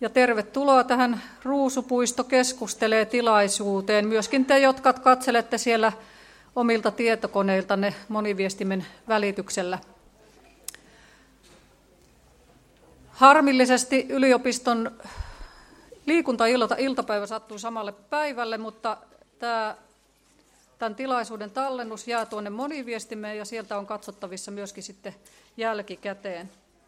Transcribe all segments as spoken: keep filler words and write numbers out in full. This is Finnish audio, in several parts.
Ja tervetuloa tähän Ruusupuisto keskustelee tilaisuuteen. Myöskin te, jotka katselette siellä omilta tietokoneiltanne moniviestimen välityksellä. Harmillisesti yliopiston liikuntailtapäivä sattuu samalle päivälle, mutta tämä, tämän tilaisuuden tallennus jää tuonne moniviestimeen ja sieltä on katsottavissa myöskin sitten jälkikäteen.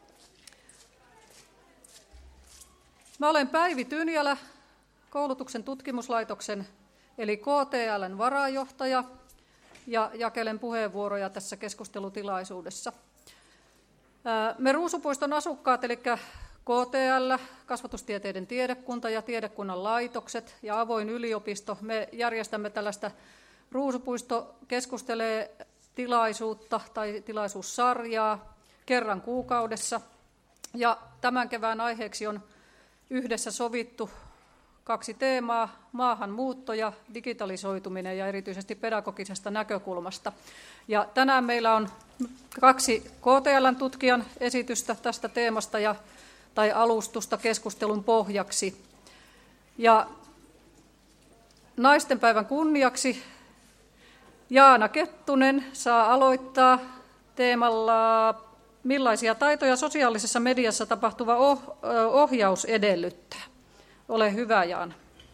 Mä olen Päivi Tynjälä, koulutuksen tutkimuslaitoksen eli K T L:n varajohtaja ja jakelen puheenvuoroja tässä keskustelutilaisuudessa. Me Ruusupuiston asukkaat, eli K T L, kasvatustieteiden tiedekunta ja tiedekunnan laitokset ja avoin yliopisto, me järjestämme tällaista Ruusupuisto keskustelee tilaisuutta tai tilaisuussarjaa kerran kuukaudessa. Ja tämän kevään aiheeksi on yhdessä sovittu kaksi teemaa, maahanmuutto ja digitalisoituminen ja erityisesti pedagogisesta näkökulmasta. Ja tänään meillä on kaksi K T L:n tutkijan esitystä tästä teemasta ja, tai alustusta keskustelun pohjaksi. Ja naistenpäivän kunniaksi Jaana Kettunen saa aloittaa teemalla millaisia taitoja sosiaalisessa mediassa tapahtuva ohjaus edellyttää. Ole hyvä, Jaana.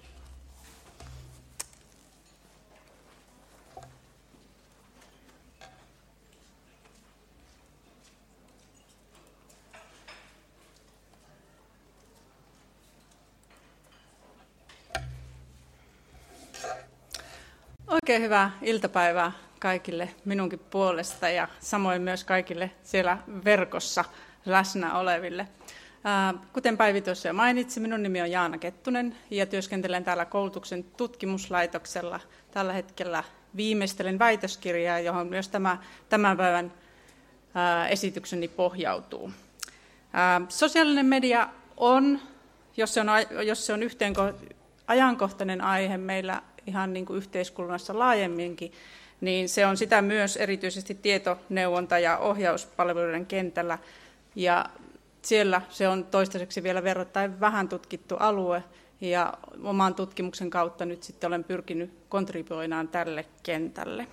Oikein hyvää iltapäivää kaikille minunkin puolesta ja samoin myös kaikille siellä verkossa läsnä oleville. Kuten Päivi tuossa jo mainitsi, minun nimi on Jaana Kettunen ja työskentelen täällä koulutuksen tutkimuslaitoksella. Tällä hetkellä viimeistelen väitöskirjaa, johon myös tämä, tämän päivän esitykseni pohjautuu. Sosiaalinen media on, jos se on, jos se on yhteen ajankohtainen aihe meillä ihan niin kuin yhteiskunnassa laajemminkin, niin se on sitä myös erityisesti tietoneuvonta- ja ohjauspalveluiden kentällä. Ja siellä se on toistaiseksi vielä verrattain vähän tutkittu alue, ja oman tutkimuksen kautta nyt sitten olen pyrkinyt kontribuoimaan tälle kentälle.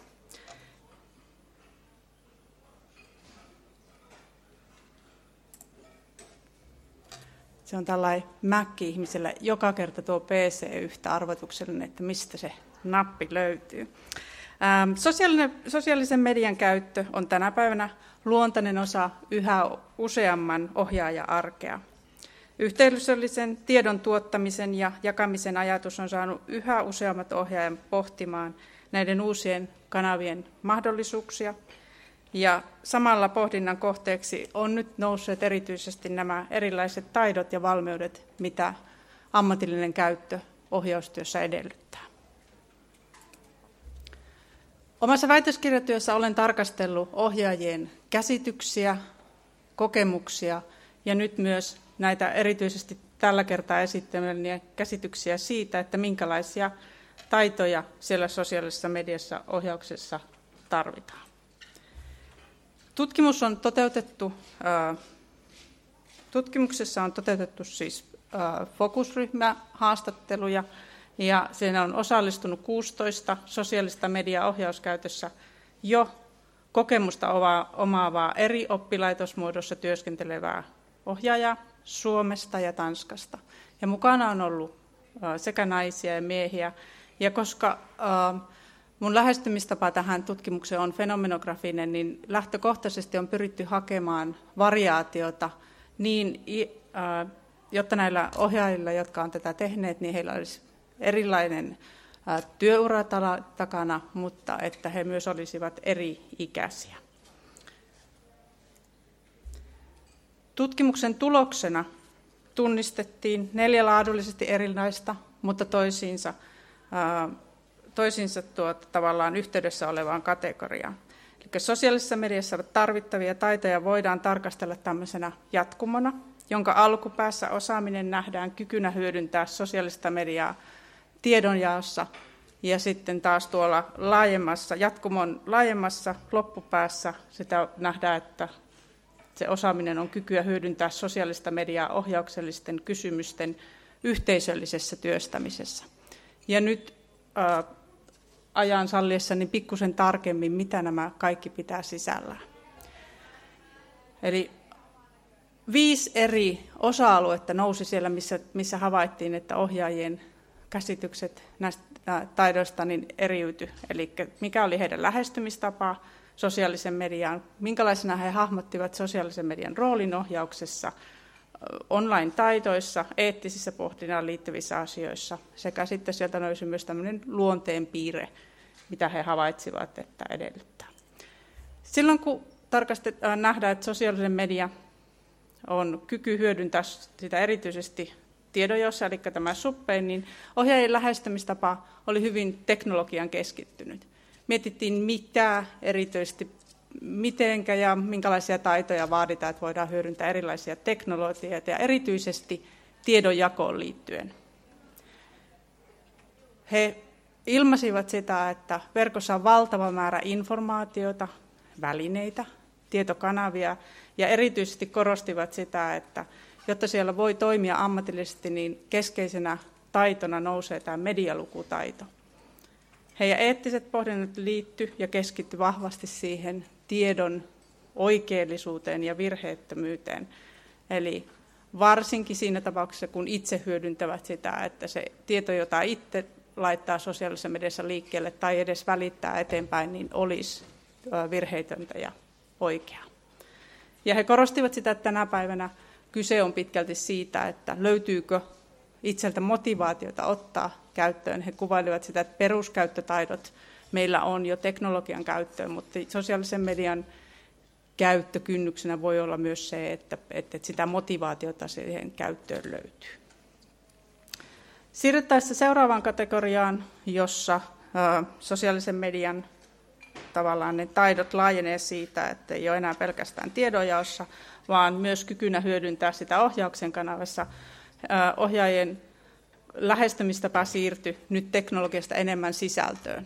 Se on tällainen mäkki ihmisellä. Joka kerta tuo P C yhtä arvotuksellinen, että mistä se nappi löytyy. Ähm, sosiaalinen, sosiaalisen median käyttö on tänä päivänä luontainen osa yhä useamman ohjaaja-arkea. Yhteisöllisen tiedon tuottamisen ja jakamisen ajatus on saanut yhä useammat ohjaajan pohtimaan näiden uusien kanavien mahdollisuuksia. Ja samalla pohdinnan kohteeksi on nyt nousseet erityisesti nämä erilaiset taidot ja valmiudet, mitä ammatillinen käyttö ohjaustyössä edellyttää. Omassa väitöskirjatyössä olen tarkastellut ohjaajien käsityksiä, kokemuksia ja nyt myös näitä erityisesti tällä kertaa esittämäni käsityksiä siitä, että minkälaisia taitoja siellä sosiaalisessa mediassa ohjauksessa tarvitaan. Tutkimus on toteutettu, tutkimuksessa on toteutettu siis fokusryhmähaastatteluja ja siinä on osallistunut kuusitoista sosiaalista mediaa ohjauskäytössä jo kokemusta omaavaa eri oppilaitosmuodossa työskentelevää ohjaajaa Suomesta ja Tanskasta. Ja mukana on ollut sekä naisia ja miehiä. Ja koska mun lähestymistapa tähän tutkimukseen on fenomenografinen, niin lähtökohtaisesti on pyritty hakemaan variaatiota niin, jotta näillä ohjaajilla, jotka on tätä tehneet, niin heillä olisi erilainen työura takana, mutta että he myös olisivat eri-ikäisiä. Tutkimuksen tuloksena tunnistettiin neljä laadullisesti erilaista, mutta toisiinsa, toisiinsa tuota, tavallaan yhteydessä olevaan kategoriaan. Eli sosiaalisessa mediassa tarvittavia taitoja voidaan tarkastella tämmöisenä jatkumona, jonka alkupäässä osaaminen nähdään kykynä hyödyntää sosiaalista mediaa tiedonjaossa ja sitten taas tuolla laajemmassa, jatkumon laajemmassa loppupäässä sitä nähdään, että se osaaminen on kykyä hyödyntää sosiaalista mediaa ohjauksellisten kysymysten yhteisöllisessä työstämisessä. Ja nyt ää, ajan salliessa niin pikkusen tarkemmin, mitä nämä kaikki pitää sisällään. Eli viisi eri osa-aluetta nousi siellä, missä, missä havaittiin, että ohjaajien käsitykset näistä taidoista niin eriytyi. Eli mikä oli heidän lähestymistapa sosiaalisen mediaan, minkälaisena he hahmottivat sosiaalisen median roolin ohjauksessa, online-taitoissa, eettisissä pohdintaan liittyvissä asioissa, sekä sitten sieltä nousi myös tämmöinen luonteenpiirre, mitä he havaitsivat, että edellyttää. Silloin kun tarkastetaan, nähdään, että sosiaalinen media on kyky hyödyntää sitä erityisesti tiedonjaossa, eli tämä suppein, niin ohjaajien lähestymistapa oli hyvin teknologian keskittynyt. Mietittiin, mitä erityisesti, mitenkä ja minkälaisia taitoja vaaditaan, että voidaan hyödyntää erilaisia teknologioita ja erityisesti tiedonjakoon liittyen. He ilmaisivat sitä, että verkossa on valtava määrä informaatiota, välineitä, tietokanavia ja erityisesti korostivat sitä, että jotta siellä voi toimia ammatillisesti, niin keskeisenä taitona nousee tämä medialukutaito. Heidän eettiset pohdinnat liittyivät ja keskittyi vahvasti siihen tiedon oikeellisuuteen ja virheettömyyteen. Eli varsinkin siinä tapauksessa, kun itse hyödyntävät sitä, että se tieto, jota itse laittaa sosiaalisessa mediassa liikkeelle tai edes välittää eteenpäin, niin olisi virheetöntä ja oikeaa. Ja he korostivat sitä, että tänä päivänä kyse on pitkälti siitä, että löytyykö itseltä motivaatiota ottaa käyttöön. He kuvailivat sitä, että peruskäyttötaidot meillä on jo teknologian käyttöön, mutta sosiaalisen median käyttökynnyksenä voi olla myös se, että, että sitä motivaatiota siihen käyttöön löytyy. Siirryttäessä seuraavaan kategoriaan, jossa sosiaalisen median tavallaan ne taidot laajenee siitä, että ei ole enää pelkästään tiedonjaossa, vaan myös kykynä hyödyntää sitä ohjauksen kanavassa. Ohjaajien lähestymistapa siirtyi nyt teknologiasta enemmän sisältöön.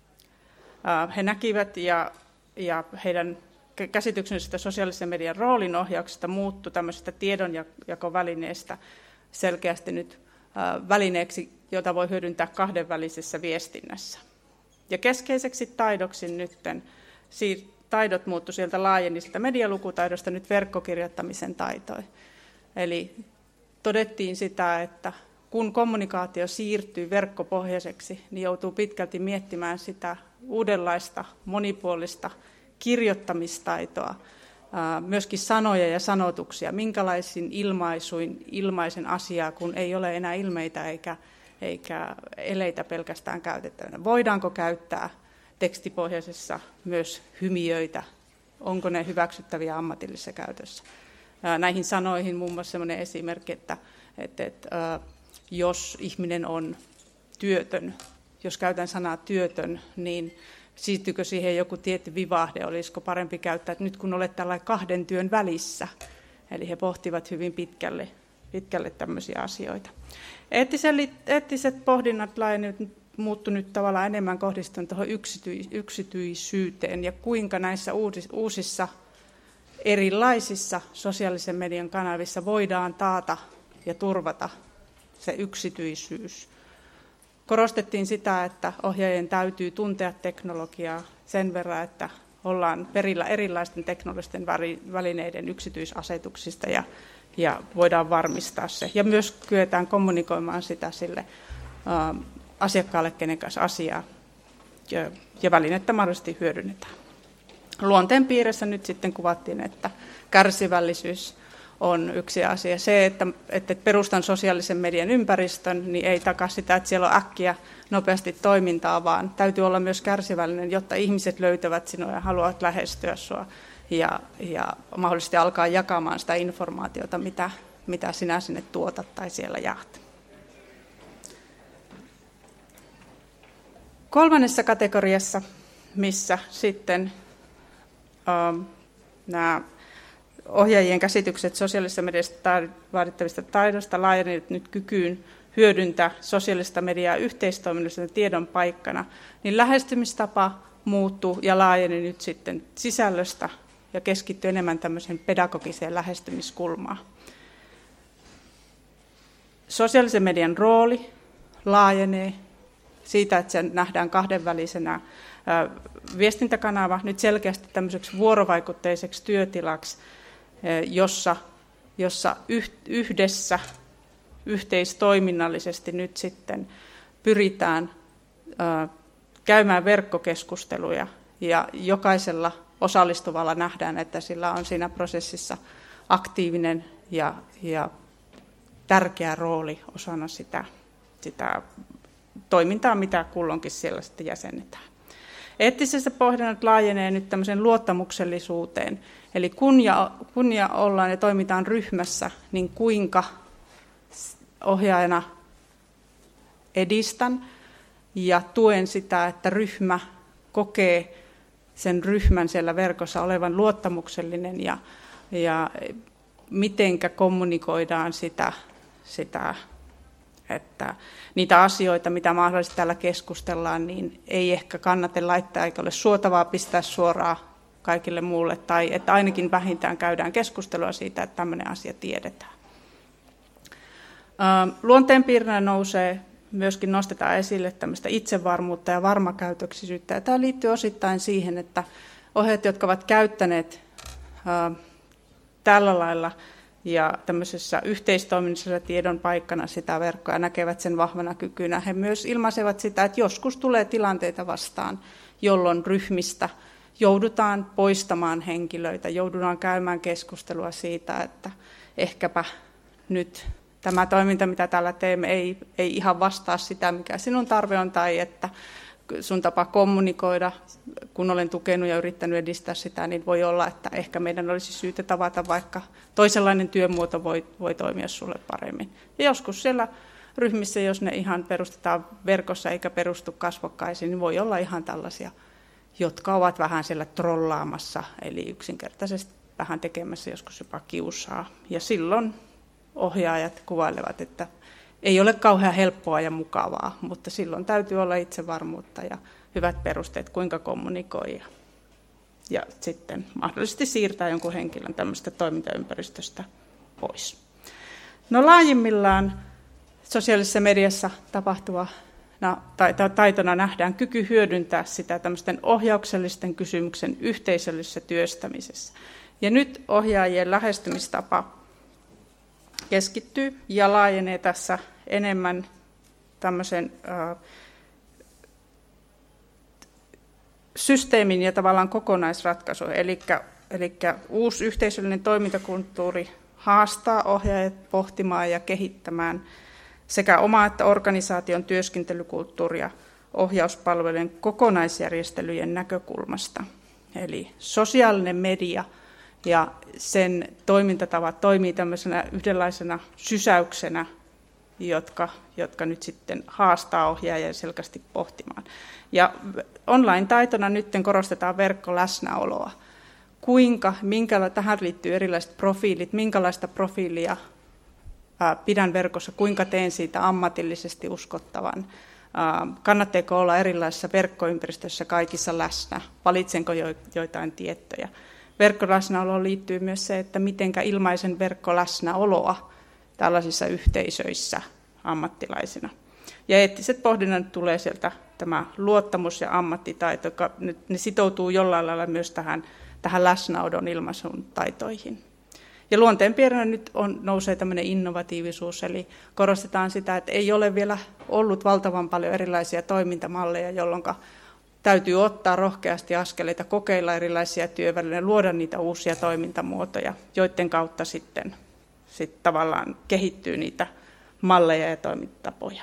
He näkivät ja, ja heidän käsityksensä sosiaalisen median roolin ohjauksesta muuttui tämmöisestä tiedonjakovälineestä selkeästi nyt välineeksi, jota voi hyödyntää kahdenvälisessä viestinnässä. Ja keskeiseksi taidoksi nytten taidot muuttui sieltä laajenisilta medialukutaidosta nyt verkkokirjoittamisen taitoihin. Eli todettiin sitä, että kun kommunikaatio siirtyy verkkopohjaiseksi, niin joutuu pitkälti miettimään sitä uudenlaista, monipuolista kirjoittamistaitoa, myöskin sanoja ja sanotuksia, minkälaisin ilmaisuin ilmaisen asiaa, kun ei ole enää ilmeitä eikä, eikä eleitä pelkästään käytettävänä. Voidaanko käyttää tekstipohjaisessa myös hymiöitä? Onko ne hyväksyttäviä ammatillisessa käytössä? Näihin sanoihin muun muassa sellainen esimerkki, että, että, että jos ihminen on työtön, jos käytän sanaa työtön, niin siirtyykö siihen joku tietty vivahde, olisiko parempi käyttää, että nyt kun olet tällainen kahden työn välissä. Eli he pohtivat hyvin pitkälle, pitkälle tämmöisiä asioita. Eettiset pohdinnat muuttui nyt tavallaan enemmän kohdistuen tuohon yksityisyyteen ja kuinka näissä uusissa erilaisissa sosiaalisen median kanavissa voidaan taata ja turvata se yksityisyys. Korostettiin sitä, että ohjaajien täytyy tuntea teknologiaa sen verran, että ollaan perillä erilaisten teknologisten välineiden yksityisasetuksista ja, ja voidaan varmistaa se. Ja myös kyetään kommunikoimaan sitä sille ä, asiakkaalle, kenen kanssa asiaa ja, ja välinettä mahdollisesti hyödynnetään. Luonteen piirissä nyt sitten kuvattiin, että kärsivällisyys on yksi asia. Se, että, että perustan sosiaalisen median ympäristön, niin ei takaa sitä, että siellä on äkkiä nopeasti toimintaa, vaan täytyy olla myös kärsivällinen, jotta ihmiset löytävät sinua ja haluavat lähestyä sinua ja, ja mahdollisesti alkaa jakamaan sitä informaatiota, mitä, mitä sinä sinne tuotat tai siellä jaat. Kolmannessa kategoriassa, missä sitten ähm, nämä ohjaajien käsitykset sosiaalisesta mediasta vaadittavista taidoista laajenivat nyt kykyyn hyödyntää sosiaalista mediaa yhteistoiminnallisen tiedon paikkana, niin lähestymistapa muuttuu ja laajeni nyt sitten sisällöstä ja keskittyy enemmän tämmöiseen pedagogiseen lähestymiskulmaan. Sosiaalisen median rooli laajenee siitä, että se nähdään kahdenvälisenä viestintäkanava nyt selkeästi tämmöiseksi vuorovaikutteiseksi työtilaksi, jossa, jossa yhdessä yhteistoiminnallisesti nyt sitten pyritään käymään verkkokeskusteluja ja jokaisella osallistuvalla nähdään, että sillä on siinä prosessissa aktiivinen ja, ja tärkeä rooli osana sitä, sitä toimintaa, mitä kulloinkin siellä sitten jäsennetään. Eettisessä pohdinnat laajenee nyt tämmöiseen luottamuksellisuuteen. Eli kun ja, kun ja ollaan ja toimitaan ryhmässä, niin kuinka ohjaajana edistän ja tuen sitä, että ryhmä kokee sen ryhmän siellä verkossa olevan luottamuksellinen ja, ja mitenkä kommunikoidaan sitä, sitä, että niitä asioita, mitä mahdollisesti täällä keskustellaan, niin ei ehkä kannata laittaa eikä ole suotavaa pistää suoraan kaikille muulle, tai että ainakin vähintään käydään keskustelua siitä, että tämmöinen asia tiedetään. Luonteenpiirreinä nousee, myöskin nostetaan esille tämmöistä itsevarmuutta ja varmakäytöksisyyttä. Ja tämä liittyy osittain siihen, että ohjaajat, jotka ovat käyttäneet ää, tällä lailla ja tämmöisessä yhteistoiminnallisessa tiedon paikkana sitä verkkoa ja näkevät sen vahvana kykynä, he myös ilmaisevat sitä, että joskus tulee tilanteita vastaan, jolloin ryhmistä joudutaan poistamaan henkilöitä, joudutaan käymään keskustelua siitä, että ehkäpä nyt tämä toiminta, mitä täällä teemme, ei, ei ihan vastaa sitä, mikä sinun tarve on, tai että sun tapa kommunikoida, kun olen tukenut ja yrittänyt edistää sitä, niin voi olla, että ehkä meidän olisi syytä tavata, vaikka toisenlainen työmuoto voi, voi toimia sulle paremmin. Ja joskus siellä ryhmissä, jos ne ihan perustetaan verkossa eikä perustu kasvokkaisiin, niin voi olla ihan tällaisia, jotka ovat vähän siellä trollaamassa, eli yksinkertaisesti vähän tekemässä joskus jopa kiusaa. Ja silloin ohjaajat kuvailevat, että ei ole kauhean helppoa ja mukavaa, mutta silloin täytyy olla itsevarmuutta ja hyvät perusteet, kuinka kommunikoi. Ja, ja sitten mahdollisesti siirtää jonkun henkilön tämmöistä toimintaympäristöstä pois. No laajimmillaan sosiaalisessa mediassa tapahtuva tai taitona nähdään kyky hyödyntää sitä tämmöisten ohjauksellisten kysymyksen yhteisöllisessä työstämisessä. Ja nyt ohjaajien lähestymistapa keskittyy ja laajenee tässä enemmän tämmöisen äh, systeemin ja tavallaan kokonaisratkaisuun. Eli, eli uusi yhteisöllinen toimintakulttuuri haastaa ohjaajat pohtimaan ja kehittämään sekä omaa että organisaation työskentelykulttuuria ohjauspalvelujen kokonaisjärjestelyjen näkökulmasta. Eli sosiaalinen media ja sen toimintatavat toimii tämmöisenä yhdenlaisena sysäyksenä, jotka, jotka nyt sitten haastaa ohjaajia selkeästi pohtimaan. Ja online-taitona nyt korostetaan verkkoläsnäoloa. Kuinka, minkä, tähän liittyy erilaiset profiilit, minkälaista profiilia ää, pidän verkossa, kuinka teen siitä ammatillisesti uskottavan, ää, kannattaako olla erilaisissa verkkoympäristöissä kaikissa läsnä, valitsenko jo, joitain tiettyjä. Verkkoläsnäoloon liittyy myös se, että mitenkä ilmaisen verkkoläsnäoloa tällaisissa yhteisöissä ammattilaisina. Ja eettiset pohdinnat tulee sieltä tämä luottamus ja ammattitaito, joka nyt, ne sitoutuu jollain lailla myös tähän, tähän läsnäodon ilmaisun taitoihin. Ja luonteenpiirreinä nyt on, nousee tämmöinen innovatiivisuus, eli korostetaan sitä, että ei ole vielä ollut valtavan paljon erilaisia toimintamalleja, jolloin täytyy ottaa rohkeasti askeleita, kokeilla erilaisia työvälineitä, luoda niitä uusia toimintamuotoja, joiden kautta sitten, sitten tavallaan kehittyy niitä malleja ja toimintatapoja.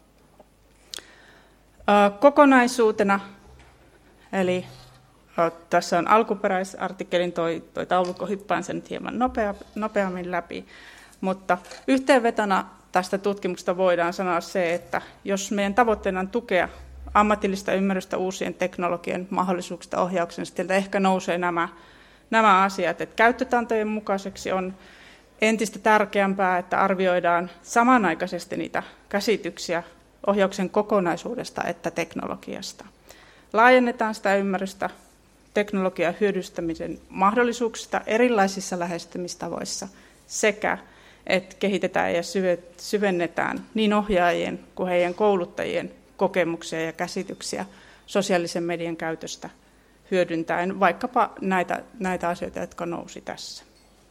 Kokonaisuutena, eli tässä on alkuperäisartikkelin toi, toi taulukko, hyppään sen hieman nopea, nopeammin läpi, mutta yhteenvetona tästä tutkimuksesta voidaan sanoa se, että jos meidän tavoitteena on tukea ammatillista ymmärrystä uusien teknologian mahdollisuuksista ohjauksen, sitten ehkä nousee nämä, nämä asiat, että käyttötantojen mukaiseksi on entistä tärkeämpää, että arvioidaan samanaikaisesti niitä käsityksiä ohjauksen kokonaisuudesta että teknologiasta. Laajennetaan sitä ymmärrystä teknologian hyödyntämisen mahdollisuuksista erilaisissa lähestymistavoissa sekä että kehitetään ja syvennetään niin ohjaajien kuin heidän kouluttajien kokemuksia ja käsityksiä sosiaalisen median käytöstä hyödyntäen vaikkapa näitä, näitä asioita, jotka nousi tässä.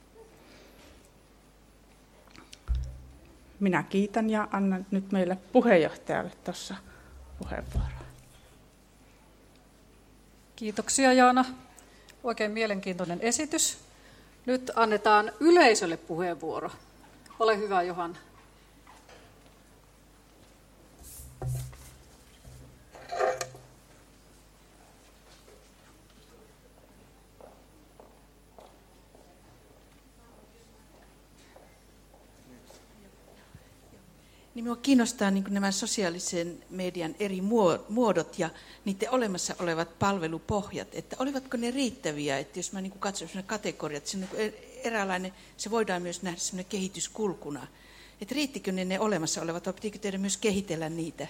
Minä kiitän ja annan nyt meille puheenjohtajalle tuossa puheenvuoroa. Kiitoksia Jaana. Oikein mielenkiintoinen esitys. Nyt annetaan yleisölle puheenvuoro. Ole hyvä, Johanna. Niin minua kiinnostaa niin kuin nämä sosiaalisen median eri muodot ja niiden olemassa olevat palvelupohjat, että olivatko ne riittäviä, että jos mä niin kuin katson sellainen kategoria, että se on niin eräänlainen, se voidaan myös nähdä sellainen kehityskulkuna, että riittikö ne ne olemassa olevat vai pitikö teidän myös kehitellä niitä?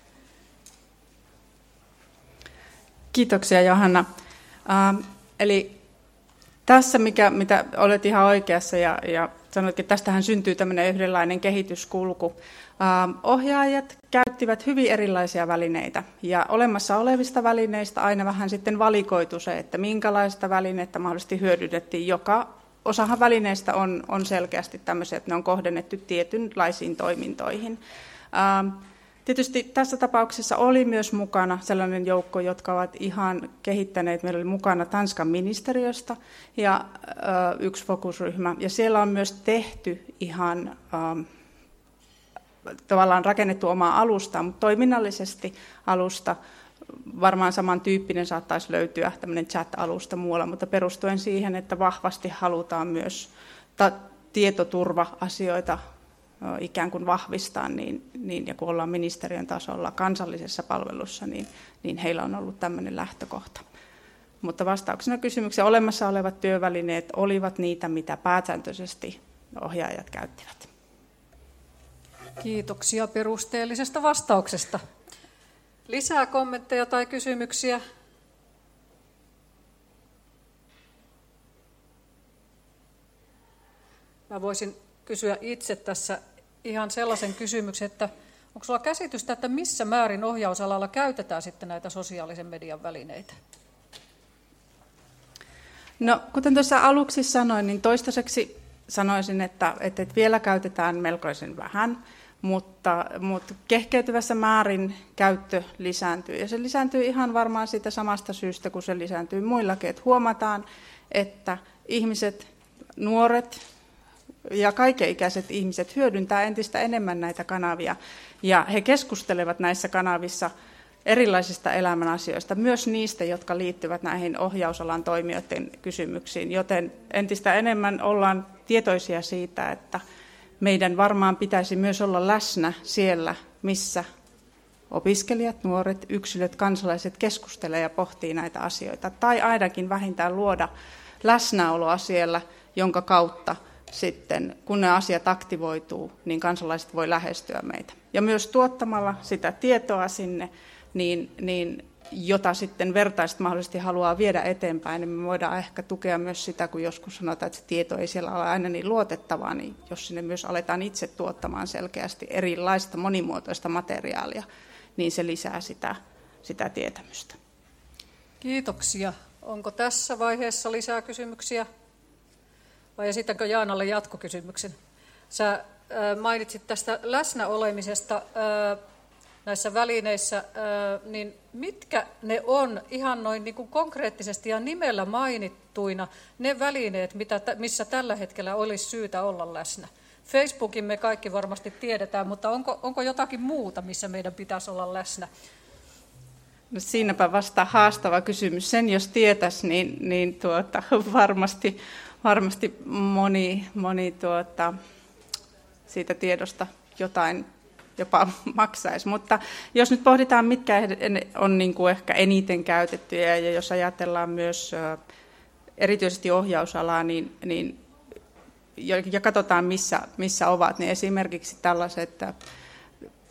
Kiitoksia Johanna. Ähm, eli tässä, mikä, mitä olet ihan oikeassa ja, ja sanoitkin, että tästähän syntyy tämmöinen yhdenlainen kehityskulku. Ähm, ohjaajat käyttivät hyvin erilaisia välineitä ja olemassa olevista välineistä aina vähän sitten valikoitu se, että minkälaista välinettä mahdollisesti hyödynnettiin. Joka osahan välineistä on, on selkeästi tämmöisiä, että ne on kohdennettu tietynlaisiin toimintoihin. Ähm, Tietysti tässä tapauksessa oli myös mukana sellainen joukko, jotka ovat ihan kehittäneet. Meillä oli mukana Tanskan ministeriöstä ja ö, yksi fokusryhmä. Ja siellä on myös tehty ihan ö, tavallaan rakennettu omaa alustaa, mutta toiminnallisesti alusta varmaan samantyyppinen saattaisi löytyä tämmöinen chat-alusta muualla, mutta perustuen siihen, että vahvasti halutaan myös ta- tietoturva-asioita ikään kuin vahvistaa, niin, niin, ja kun ollaan ministeriön tasolla kansallisessa palvelussa, niin, niin heillä on ollut tämmöinen lähtökohta. Mutta vastauksena kysymykseen olemassa olevat työvälineet olivat niitä, mitä pääsääntöisesti ohjaajat käyttivät. Kiitoksia perusteellisesta vastauksesta. Lisää kommentteja tai kysymyksiä? Mä voisin kysyä itse tässä ihan sellaisen kysymyksen, että onko sulla käsitystä, että missä määrin ohjausalalla käytetään sitten näitä sosiaalisen median välineitä? No, kuten tuossa aluksi sanoin, niin toistaiseksi sanoisin, että, että vielä käytetään melkoisen vähän, mutta, mutta kehkeytyvässä määrin käyttö lisääntyy. Ja se lisääntyy ihan varmaan siitä samasta syystä, kun se lisääntyy muillakin. Että huomataan, että ihmiset, nuoret, ja kaikenikäiset ihmiset hyödyntää entistä enemmän näitä kanavia, ja he keskustelevat näissä kanavissa erilaisista elämän asioista, myös niistä, jotka liittyvät näihin ohjausalan toimijoiden kysymyksiin, joten entistä enemmän ollaan tietoisia siitä, että meidän varmaan pitäisi myös olla läsnä siellä, missä opiskelijat, nuoret, yksilöt, kansalaiset keskustelevat ja pohtii näitä asioita, tai ainakin vähintään luoda läsnäoloa siellä, jonka kautta sitten, kun ne asiat aktivoituu, niin kansalaiset voi lähestyä meitä. Ja myös tuottamalla sitä tietoa sinne, niin, niin, jota sitten vertaiset mahdollisesti haluaa viedä eteenpäin, niin me voidaan ehkä tukea myös sitä, kun joskus sanotaan, että se tieto ei siellä ole aina niin luotettavaa, niin jos sinne myös aletaan itse tuottamaan selkeästi erilaista monimuotoista materiaalia, niin se lisää sitä, sitä tietämystä. Kiitoksia. Onko tässä vaiheessa lisää kysymyksiä? Vai esitänkö Jaanalle jatkokysymyksen? Sä mainitsit tästä läsnäolemisesta näissä välineissä, niin mitkä ne on ihan noin niin kuin konkreettisesti ja nimellä mainittuina ne välineet, mitä, missä tällä hetkellä olisi syytä olla läsnä? Facebookin me kaikki varmasti tiedetään, mutta onko, onko jotakin muuta, missä meidän pitäisi olla läsnä? No siinäpä vasta haastava kysymys. Sen jos tietäisi, niin, niin tuota, varmasti... Varmasti moni, moni tuota, siitä tiedosta jotain jopa maksaisi, mutta jos nyt pohditaan, mitkä on niin kuin ehkä eniten käytettyjä, ja jos ajatellaan myös erityisesti ohjausalaa, niin, niin, ja katsotaan, missä, missä ovat, niin esimerkiksi tällaiset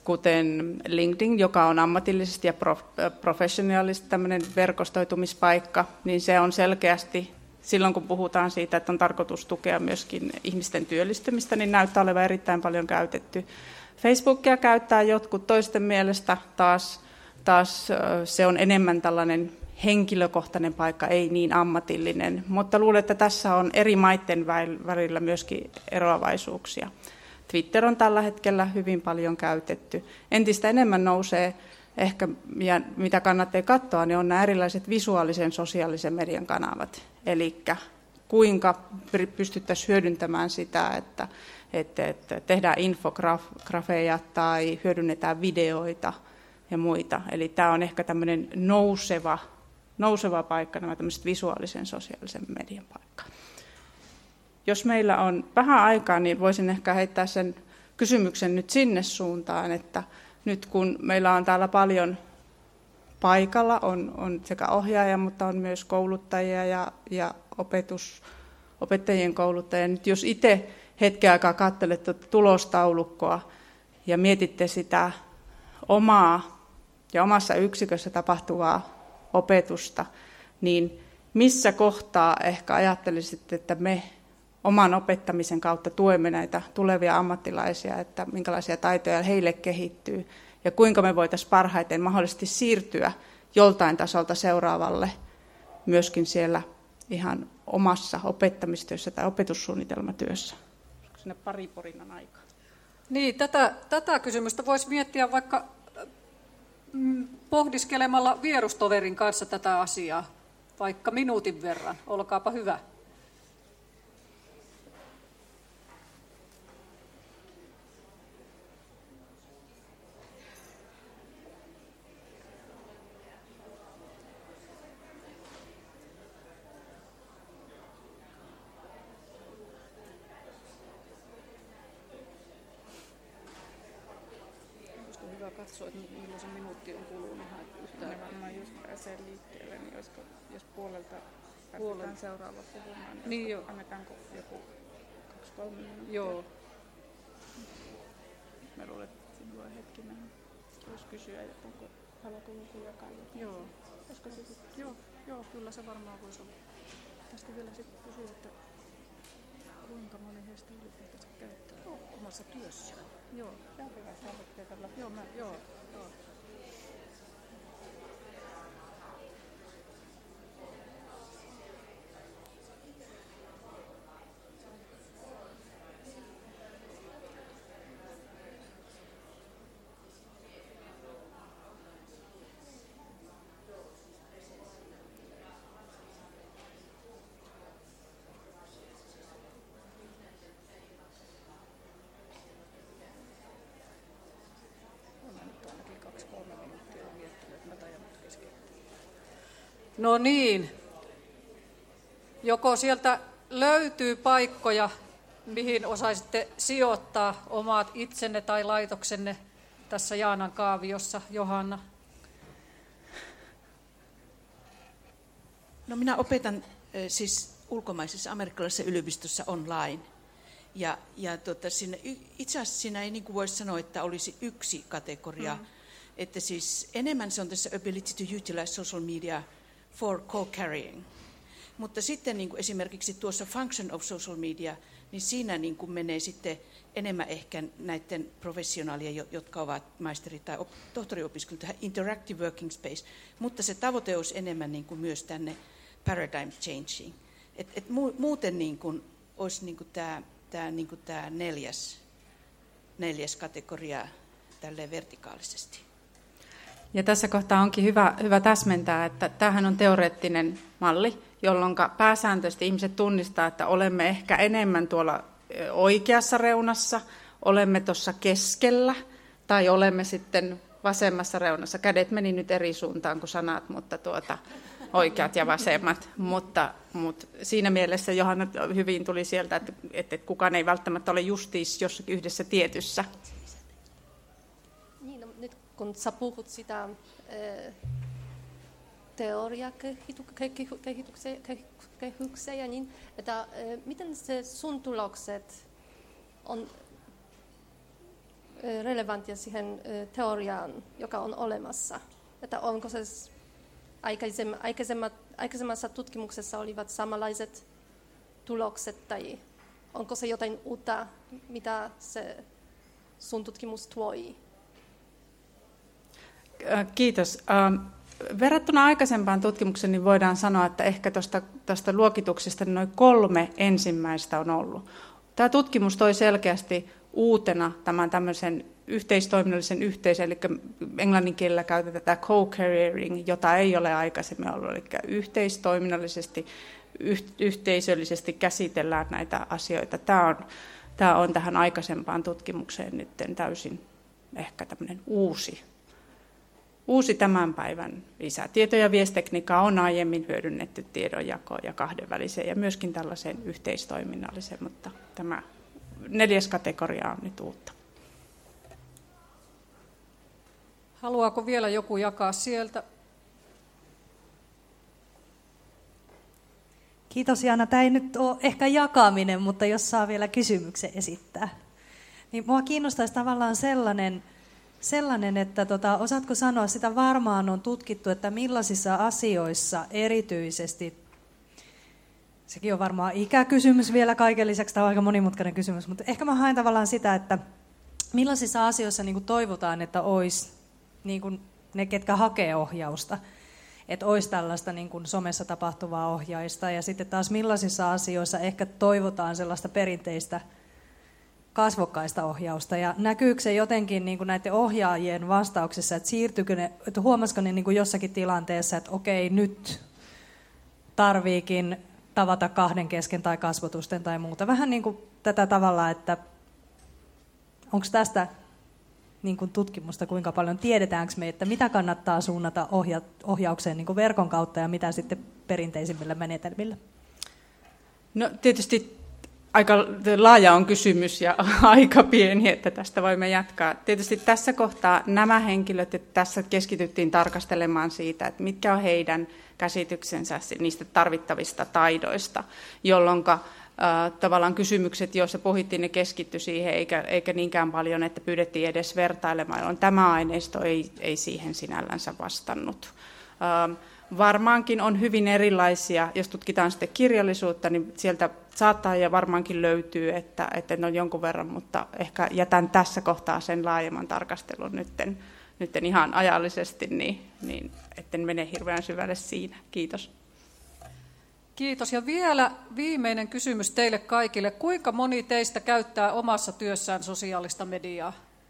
kuten LinkedIn, joka on ammatillisesti ja professionaalisesti tämmöinen verkostoitumispaikka, niin se on selkeästi, silloin kun puhutaan siitä, että on tarkoitus tukea myöskin ihmisten työllistymistä, niin näyttää olevan erittäin paljon käytetty. Facebookia käyttää jotkut, toisten mielestä taas, taas se on enemmän tällainen henkilökohtainen paikka, ei niin ammatillinen, mutta luulen, että tässä on eri maiden välillä myöskin eroavaisuuksia. Twitter on tällä hetkellä hyvin paljon käytetty. Entistä enemmän nousee ehkä, ja mitä kannattaa katsoa, niin on nämä erilaiset visuaalisen sosiaalisen median kanavat. Eli kuinka pystyttäisiin hyödyntämään sitä, että, että, että tehdään infografeja tai hyödynnetään videoita ja muita. Eli tämä on ehkä tämmöinen nouseva, nouseva paikka, nämä tämmöiset visuaalisen sosiaalisen median paikka. Jos meillä on vähän aikaa, niin voisin ehkä heittää sen kysymyksen nyt sinne suuntaan, että nyt kun meillä on täällä paljon paikalla, on, on sekä ohjaaja, mutta on myös kouluttajia ja, ja opetus, opettajien kouluttajia. Nyt jos itse hetken aikaa katselette tulostaulukkoa ja mietitte sitä omaa ja omassa yksikössä tapahtuvaa opetusta, niin missä kohtaa ehkä ajattelisitte, että me oman opettamisen kautta tuemme näitä tulevia ammattilaisia, että minkälaisia taitoja heille kehittyy ja kuinka me voitaisiin parhaiten mahdollisesti siirtyä joltain tasolta seuraavalle myöskin siellä ihan omassa opettamistyössä tai opetussuunnitelmatyössä. Onko sinne pari porinnan aikaa? Niin, tätä, tätä kysymystä voisi miettiä vaikka mm, pohdiskelemalla vierustoverin kanssa tätä asiaa, vaikka minuutin verran. Olkaapa hyvä. Katsoa, että millaisen minuutti on kulunut ihan yhtään. Varmaan just pääsee liikkeelle, niin olisiko, jos puolelta päätetään seuraava puhumaan, niin, niin jo. Annetaanko joku kaksi kolme minuuttia? Joo. Mä luulen, että siinä voi hetkinen, jos kysyä, että onko, haluatko joku jakaa jotain. Joo. Olisiko se sitten? Joo, joo, kyllä se varmaan voisi olla. Tästä vielä sitten kysyä, että kuinka moni heistä ylipäätänsä käyttää omassa työssään. Joo. Joo, mä, joo, joo. No niin, joko sieltä löytyy paikkoja, mihin osaisitte sijoittaa omat itsenne tai laitoksenne tässä Jaanan kaaviossa, Johanna? No minä opetan siis ulkomaisessa amerikkalaisessa yliopistossa online. Ja, ja tota, siinä, itse asiassa siinä ei niin kuin voisi sanoa, että olisi yksi kategoria. Mm. Että siis enemmän se on tässä ability to utilize social media for co-carrying. Mutta sitten niin kuin esimerkiksi tuossa function of social media, niin siinä niin kuin menee sitten enemmän ehkä näiden professionaalia, jotka ovat maisteri- tai op- tohtoriopiskelijoita, tähän interactive working space. Mutta se tavoite olisi enemmän niin kuin myös tänne paradigm changing. Et, et muuten niin kuin olisi niin kuin tämä, tämä, niin kuin tämä neljäs, neljäs kategoria tälleen vertikaalisesti. Ja tässä kohtaa onkin hyvä, hyvä täsmentää, että tämähän on teoreettinen malli, jolloin pääsääntöisesti ihmiset tunnistaa, että olemme ehkä enemmän tuolla oikeassa reunassa, olemme tuossa keskellä tai olemme sitten vasemmassa reunassa. Kädet meni nyt eri suuntaan kuin sanat, mutta tuota, oikeat ja vasemmat. Mutta, mutta siinä mielessä Johanna hyvin tuli sieltä, että, että kukaan ei välttämättä ole justiis jossakin yhdessä tietyssä. Niin, no, nyt kun sä puhut sitä äh, teoriakehitykseen, niin että äh, miten se sun tulokset on relevanttia siihen teoriaan, joka on olemassa? Että onko se aikaisem, aikaisemmat, aikaisemmassa tutkimuksessa olivat samanlaiset tulokset, tai onko se jotain uutta, mitä se sun tutkimus tuoi? Kiitos. Verrattuna aikaisempaan tutkimukseen niin voidaan sanoa, että ehkä tuosta luokituksesta noin kolme ensimmäistä on ollut. Tämä tutkimus toi selkeästi uutena tämän tämmöisen yhteistoiminnallisen yhteisön, eli englannin kielellä käytetään co-careering, jota ei ole aikaisemmin ollut, eli yhteistoiminnallisesti, yhteisöllisesti käsitellään näitä asioita. Tämä on, tämä on tähän aikaisempaan tutkimukseen nyt täysin ehkä tämmöinen uusi, uusi tämän päivän lisä. Tieto- ja viestekniikkaa on aiemmin hyödynnetty tiedonjakoon ja kahdenväliseen ja myöskin tällaiseen yhteistoiminnalliseen, mutta tämä neljäs kategoria on nyt uutta. Haluaako vielä joku jakaa sieltä? Kiitos Jaana. Tämä ei nyt ole ehkä jakaminen, mutta jos saa vielä kysymyksen esittää. Niin mua kiinnostaisi tavallaan sellainen, sellainen että tota, osaatko sanoa, sitä varmaan on tutkittu, että millaisissa asioissa erityisesti, sekin on varmaan ikäkysymys vielä kaiken lisäksi, tämä on aika monimutkainen kysymys, mutta ehkä mä haen tavallaan sitä, että millaisissa asioissa niin kuin toivotaan, että olisi niin kuin ne, ketkä hakee ohjausta, että olisi tällaista niin kuin somessa tapahtuvaa ohjaista, ja sitten taas millaisissa asioissa ehkä toivotaan sellaista perinteistä kasvokkaista ohjausta, ja näkyykö se jotenkin niin kuin näiden ohjaajien vastauksessa, että siirtyykö ne, että huomasiko ne niin kuin jossakin tilanteessa, että okei, nyt tarviikin tavata kahden kesken tai kasvotusten tai muuta. Vähän niin kuin tätä tavalla, että onko tästä niin kuin tutkimusta, kuinka paljon tiedetäänkö me, että mitä kannattaa suunnata ohja- ohjaukseen niin kuin verkon kautta ja mitä sitten perinteisimmillä menetelmillä? No tietysti aika laaja on kysymys ja aika pieni, että tästä voimme jatkaa. Tietysti tässä kohtaa nämä henkilöt, että tässä keskityttiin tarkastelemaan siitä, että mitkä on heidän käsityksensä niistä tarvittavista taidoista, jolloin äh, tavallaan kysymykset, joissa pohittiin, ne keskittyi siihen, eikä, eikä niinkään paljon, että pyydettiin edes vertailemaan, jolloin tämä aineisto ei, ei siihen sinällänsä vastannut. Ähm, Varmaankin on hyvin erilaisia, jos tutkitaan sitten kirjallisuutta, niin sieltä saattaa ja varmaankin löytyy, että, että ne on jonkun verran, mutta ehkä jätän tässä kohtaa sen laajemman tarkastelun nytten, nytten ihan ajallisesti, niin, niin etten mene hirveän syvälle siinä. Kiitos. Kiitos. Ja vielä viimeinen kysymys teille kaikille. Kuinka moni teistä käyttää omassa työssään sosiaalista mediaa?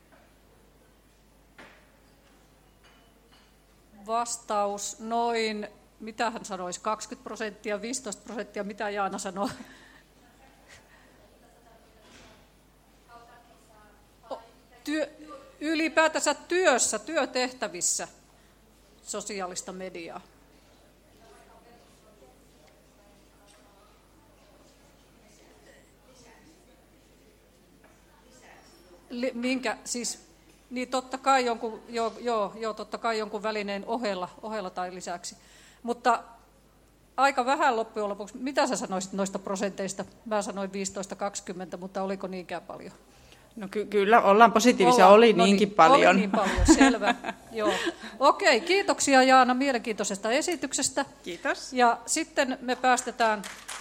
Vastaus noin, mitä hän sanoisi, kaksikymmentä prosenttia, viisitoista prosenttia, mitä Jaana sanoo? Työ, ylipäätänsä työssä, työtehtävissä sosiaalista mediaa. Minkä, siis... Niin totta kai jonkun, joo, joo, joo, totta kai jonkun välineen ohella, ohella tai lisäksi. Mutta aika vähän loppujen lopuksi. Mitä sä sanoisit noista prosenteista? Mä sanoin viisitoista kaksikymmentä, mutta oliko niinkään paljon? No ky- kyllä, ollaan positiivisia, ollaan, oli no niinkin niin, paljon. Oli niin paljon, selvä. Joo. Okei, kiitoksia Jaana mielenkiintoisesta esityksestä. Kiitos. Ja sitten me päästetään